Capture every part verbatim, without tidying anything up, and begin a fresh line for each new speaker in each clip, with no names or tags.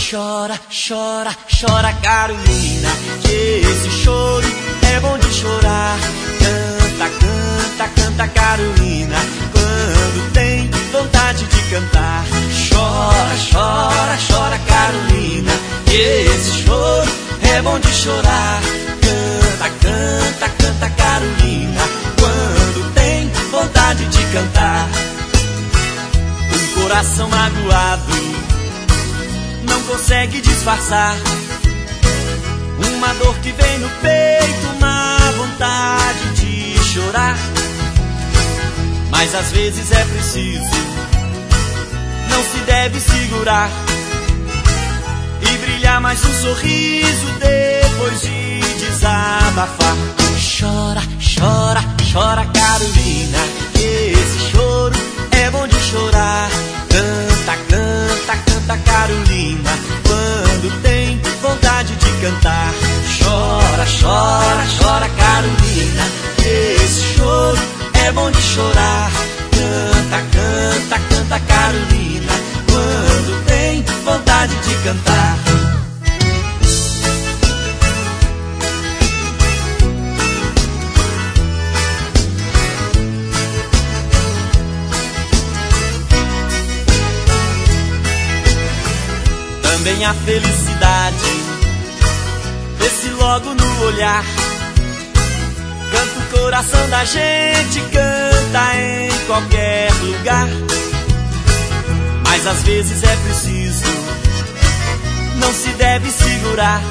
Chora, chora, chora Carolina, que esse choro é bom de chorar. Canta, canta, canta Carolina, quando tem vontade de cantar. Chora, chora, chora Carolina, que esse choro é bom de chorar. Canta, canta, canta Carolina, quando tem vontade de cantar. Um coração magoado não consegue disfarçar uma dor que vem no peito, uma vontade de chorar. Mas às vezes é preciso, não se deve segurar e brilhar mais um sorriso depois de desabafar. Chora, chora, chora Carolina, que esse choro é bom de chorar. Canta, canta, canta Carolina, quando tem vontade de cantar. Chora, chora, chora Carolina, que esse choro é bom de chorar. Canta, canta, canta Carolina, quando tem vontade de cantar. Também a felicidade vê-se logo no olhar. Canta o coração da gente, canta em qualquer lugar. Mas às vezes é preciso, não se deve segurar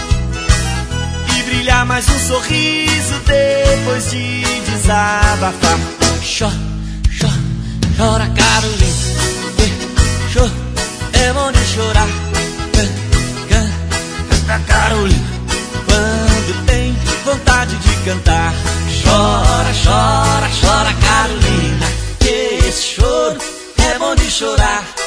e brilhar mais um sorriso depois de desabafar. Chora, chora, chora Carolina, que choro é bom de chorar. Canta Carolina, quando tem vontade de cantar. Chora, chora, chora Carolina, que esse choro é bom de chorar.